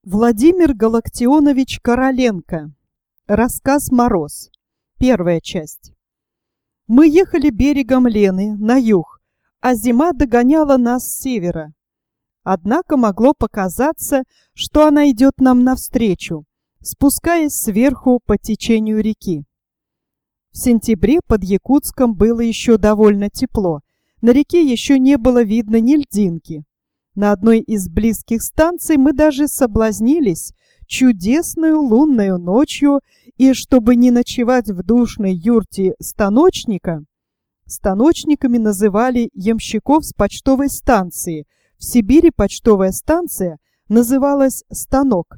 Владимир Галактионович Короленко. Рассказ «Мороз». Первая часть. Мы ехали берегом Лены на юг, а зима догоняла нас с севера. Однако могло показаться, что она идет нам навстречу, спускаясь сверху по течению реки. В сентябре под Якутском было еще довольно тепло. На реке еще не было видно ни льдинки. На одной из близких станций мы даже соблазнились чудесную лунную ночью, и чтобы не ночевать в душной юрте станочника, станочниками называли ямщиков с почтовой станции. В Сибири почтовая станция называлась станок.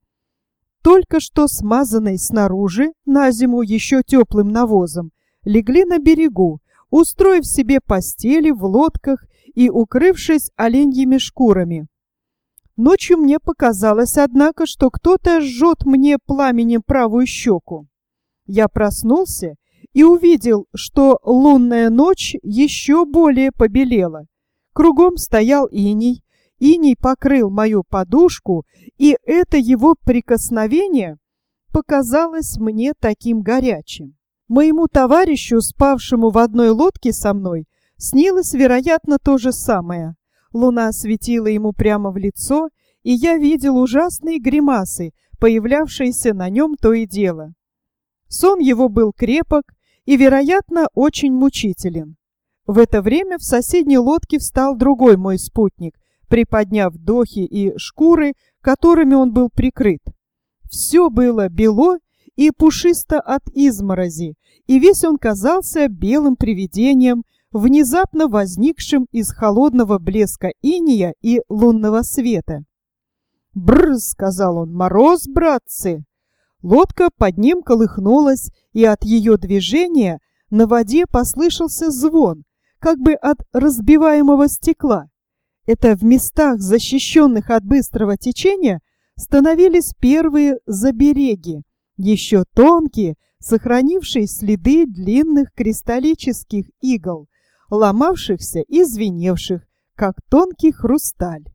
Только что смазанной снаружи на зиму еще теплым навозом, легли на берегу, устроив себе постели в лодках и укрывшись оленьими шкурами. Ночью мне показалось, однако, что кто-то жжет мне пламенем правую щеку. Я проснулся и увидел, что лунная ночь еще более побелела. Кругом стоял иней, иней покрыл мою подушку, и это его прикосновение показалось мне таким горячим. Моему товарищу, спавшему в одной лодке со мной, снилось, вероятно, то же самое. Луна светила ему прямо в лицо, и я видел ужасные гримасы, появлявшиеся на нем то и дело. Сон его был крепок и, вероятно, очень мучителен. В это время в соседней лодке встал другой мой спутник, приподняв дохи и шкуры, которыми он был прикрыт. Все было бело и пушисто от изморози, и весь он казался белым привидением, внезапно возникшим из холодного блеска инея и лунного света. «Бррр!» — сказал он. «Мороз, братцы!» Лодка под ним колыхнулась, и от ее движения на воде послышался звон, как бы от разбиваемого стекла. Это в местах, защищенных от быстрого течения, становились первые забереги, еще тонкие, сохранившие следы длинных кристаллических игл, ломавшихся и звеневших, как тонкий хрусталь.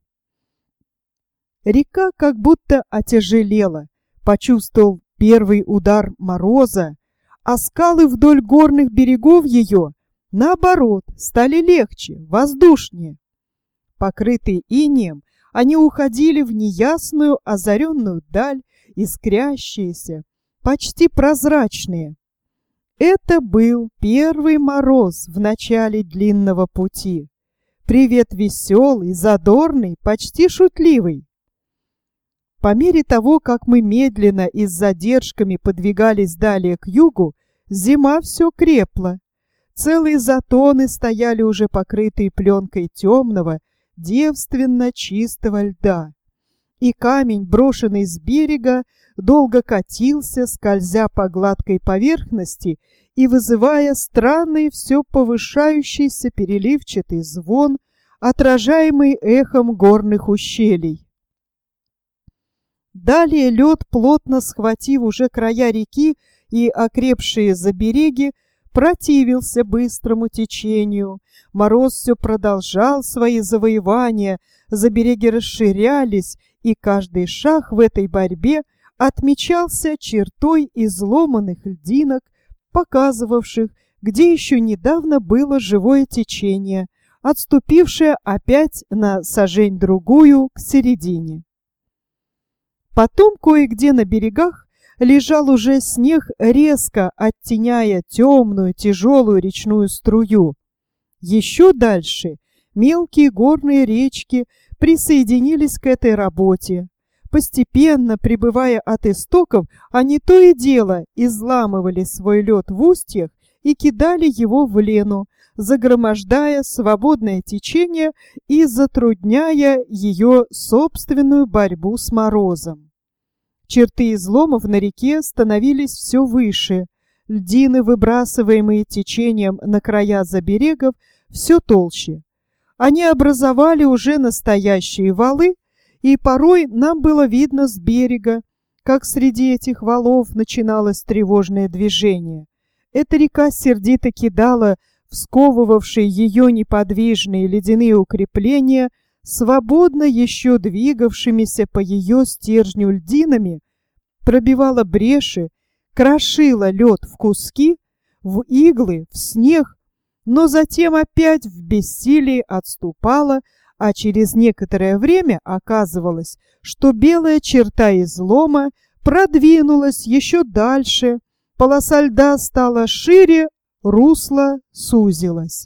Река как будто отяжелела, почувствовал первый удар мороза, а скалы вдоль горных берегов ее, наоборот, стали легче, воздушнее. Покрытые инеем, они уходили в неясную озаренную даль, искрящиеся, почти прозрачные. Это был первый мороз в начале длинного пути. Привет веселый, задорный, почти шутливый. По мере того, как мы медленно и с задержками подвигались далее к югу, зима все крепла. Целые затоны стояли уже покрытые пленкой темного, девственно чистого льда. И камень, брошенный с берега, долго катился, скользя по гладкой поверхности и вызывая странный, все повышающийся переливчатый звон, отражаемый эхом горных ущелий. Далее лед, плотно схватив уже края реки и окрепшие забереги, противился быстрому течению. Мороз все продолжал свои завоевания, забереги расширялись, и каждый шаг в этой борьбе отмечался чертой изломанных льдинок, показывавших, где еще недавно было живое течение, отступившее опять на сажень-другую к середине. Потом кое-где на берегах лежал уже снег, резко оттеняя темную тяжелую речную струю. Еще дальше мелкие горные речки присоединились к этой работе. Постепенно, прибывая от истоков, они то и дело изламывали свой лед в устьях и кидали его в Лену, загромождая свободное течение и затрудняя ее собственную борьбу с морозом. Черты изломов на реке становились все выше, льдины, выбрасываемые течением на края заберегов, все толще. Они образовали уже настоящие валы, и порой нам было видно с берега, как среди этих валов начиналось тревожное движение. Эта река сердито кидала в сковывавшие ее неподвижные ледяные укрепления свободно еще двигавшимися по ее стержню льдинами, пробивала бреши, крошила лед в куски, в иглы, в снег, но затем опять в бессилии отступала, а через некоторое время оказывалось, что белая черта излома продвинулась еще дальше, полоса льда стала шире, русло сузилось.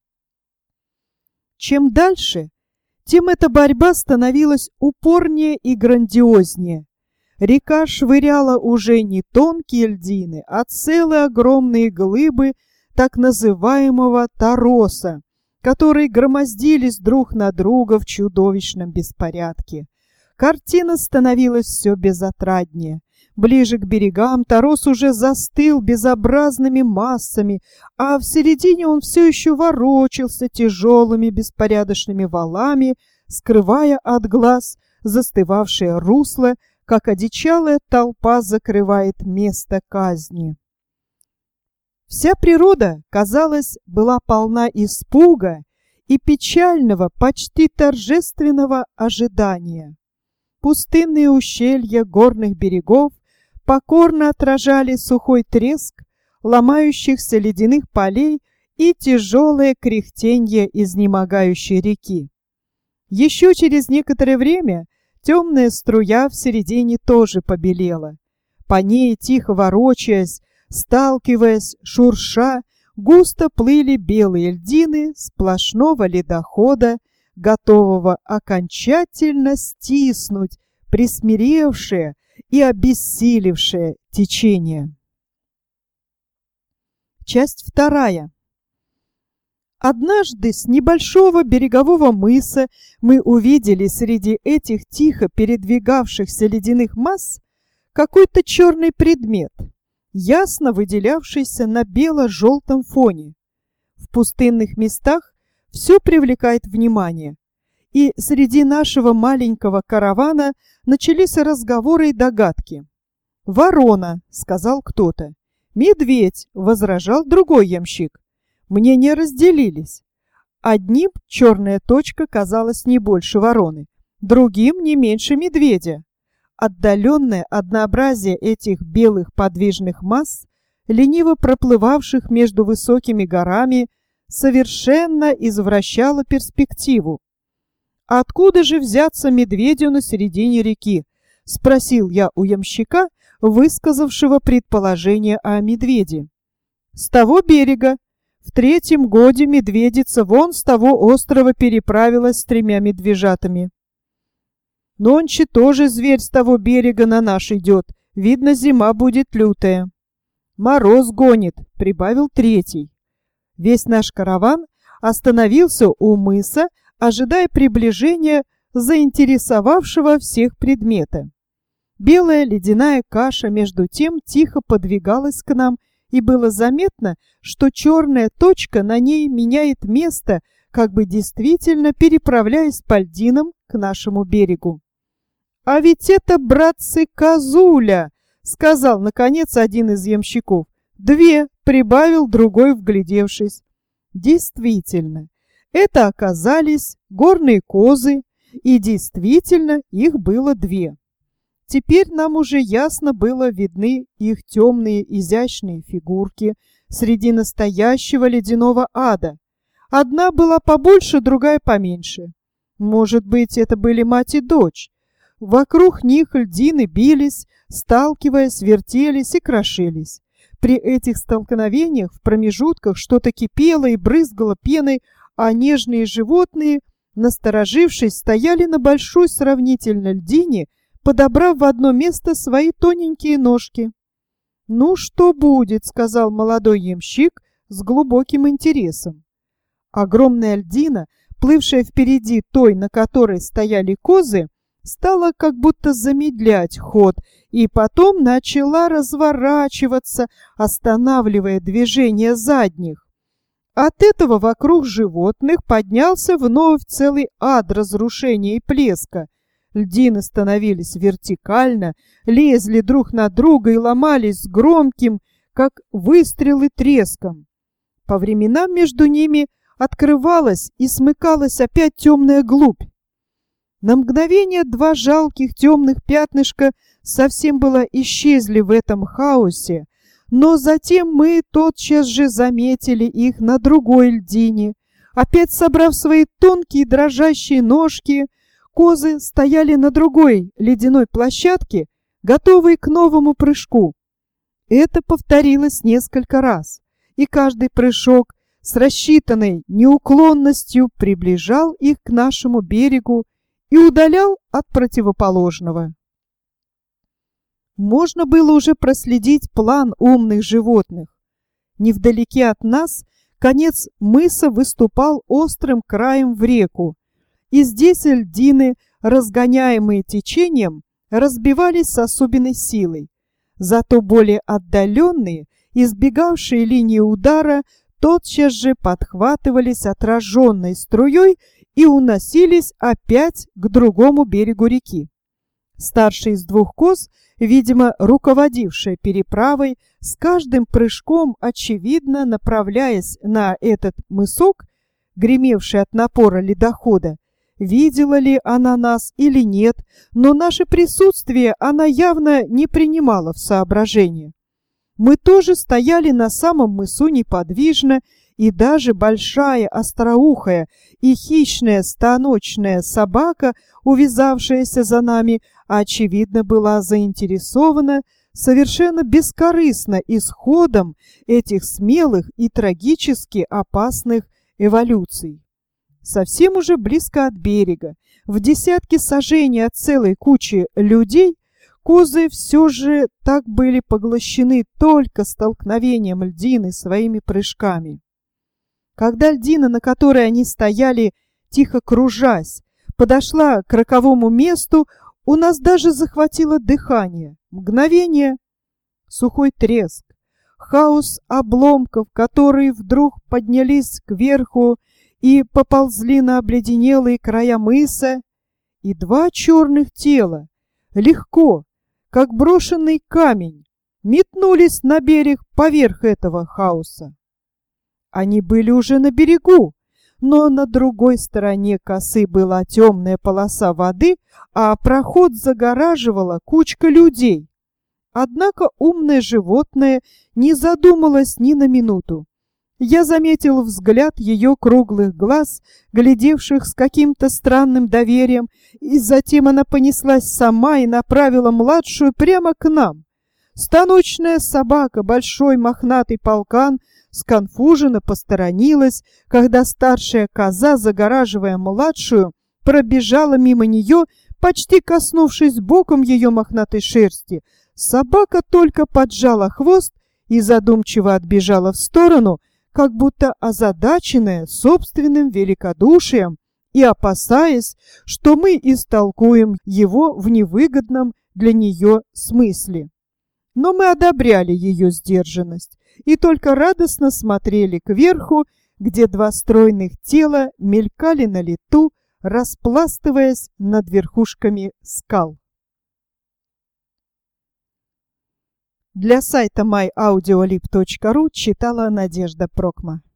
Чем дальше, тем эта борьба становилась упорнее и грандиознее. Река швыряла уже не тонкие льдины, а целые огромные глыбы так называемого тороса, которые громоздились друг на друга в чудовищном беспорядке. Картина становилась все безотраднее. Ближе к берегам торос уже застыл безобразными массами, а в середине он все еще ворочался тяжелыми беспорядочными валами, скрывая от глаз застывавшее русло, как одичалая толпа закрывает место казни. Вся природа, казалось, была полна испуга и печального, почти торжественного ожидания. Пустынные ущелья горных берегов покорно отражали сухой треск ломающихся ледяных полей и тяжелое кряхтенье изнемогающей реки. Еще через некоторое время темная струя в середине тоже побелела. По ней, тихо ворочаясь, сталкиваясь, шурша, густо плыли белые льдины сплошного ледохода, готового окончательно стиснуть присмиревшее и обессилевшее течение. Часть вторая. Однажды с небольшого берегового мыса мы увидели среди этих тихо передвигавшихся ледяных масс какой-то черный предмет, ясно выделявшийся на бело-желтом фоне. В пустынных местах все привлекает внимание, и среди нашего маленького каравана начались разговоры и догадки. «Ворона», — сказал кто-то. «Медведь», — возражал другой ямщик. Мнения разделились. Одним черная точка казалась не больше вороны, другим не меньше медведя. Отдаленное однообразие этих белых подвижных масс, лениво проплывавших между высокими горами, совершенно извращало перспективу. «Откуда же взяться медведю на середине реки?» — спросил я у ямщика, высказавшего предположение о медведе. «С того берега. В 3-м годе медведица вон с того острова переправилась с 3 медвежатами. Нонче тоже зверь с того берега на наш идет. Видно, зима будет лютая. Мороз гонит», — прибавил 3-й. Весь наш караван остановился у мыса, ожидая приближения заинтересовавшего всех предмета. Белая ледяная каша между тем тихо подвигалась к нам, и было заметно, что черная точка на ней меняет место, как бы действительно переправляясь по льдинам к нашему берегу. «А ведь это, братцы, козуля!» — сказал, наконец, один из ямщиков. «2», — прибавил другой, вглядевшись. Действительно, это оказались горные козы, и действительно их было 2. Теперь нам уже ясно было видны их темные изящные фигурки среди настоящего ледяного ада. Одна была побольше, другая поменьше. Может быть, это были мать и дочь. Вокруг них льдины бились, сталкиваясь, вертелись и крошились. При этих столкновениях в промежутках что-то кипело и брызгало пеной, а нежные животные, насторожившись, стояли на большой сравнительно льдине, подобрав в одно место свои тоненькие ножки. «Ну, что будет?» — сказал молодой ямщик с глубоким интересом. Огромная льдина, плывшая впереди той, на которой стояли козы, стала как будто замедлять ход и потом начала разворачиваться, останавливая движение задних. От этого вокруг животных поднялся вновь целый ад разрушения и плеска. Льдины становились вертикально, лезли друг на друга и ломались с громким, как выстрелы, треском. По временам между ними открывалась и смыкалась опять темная глубь. На мгновение два жалких темных пятнышка совсем было исчезли в этом хаосе, но затем мы тотчас же заметили их на другой льдине. Опять собрав свои тонкие дрожащие ножки, козы стояли на другой ледяной площадке, готовые к новому прыжку. Это повторилось несколько раз, и каждый прыжок с рассчитанной неуклонностью приближал их к нашему берегу и удалял от противоположного. Можно было уже проследить план умных животных. Невдалеке от нас конец мыса выступал острым краем в реку, и здесь льдины, разгоняемые течением, разбивались с особенной силой. Зато более отдаленные, избегавшие линии удара, тотчас же подхватывались отраженной струей и уносились опять к другому берегу реки. Старший из двух коз, видимо, руководившая переправой, с каждым прыжком, очевидно, направляясь на этот мысок, гремевший от напора ледохода, видела ли она нас или нет, но наше присутствие она явно не принимала в соображение. Мы тоже стояли на самом мысу неподвижно, и даже большая остроухая и хищная станочная собака, увязавшаяся за нами, очевидно, была заинтересована совершенно бескорыстно исходом этих смелых и трагически опасных эволюций. Совсем уже близко от берега, в десятке сажений от целой кучи людей, козы все же так были поглощены только столкновением льдины своими прыжками. Когда льдина, на которой они стояли, тихо кружась, подошла к роковому месту, у нас даже захватило дыхание. Мгновение, сухой треск, хаос обломков, которые вдруг поднялись кверху и поползли на обледенелые края мыса, и два черных тела, легко, как брошенный камень, метнулись на берег поверх этого хаоса. Они были уже на берегу, но на другой стороне косы была темная полоса воды, а проход загораживала кучка людей. Однако умное животное не задумалось ни на минуту. Я заметил взгляд ее круглых глаз, глядевших с каким-то странным доверием, и затем она понеслась сама и направила младшую прямо к нам. Станочная собака, большой мохнатый полкан, сконфуженно посторонилась, когда старшая коза, загораживая младшую, пробежала мимо нее, почти коснувшись боком ее мохнатой шерсти. Собака только поджала хвост и задумчиво отбежала в сторону, как будто озадаченная собственным великодушием и опасаясь, что мы истолкуем его в невыгодном для нее смысле. Но мы одобряли ее сдержанность и только радостно смотрели кверху, где два стройных тела мелькали на лету, распластываясь над верхушками скал. Для сайта myaudiolib.ru читала Надежда Прокма.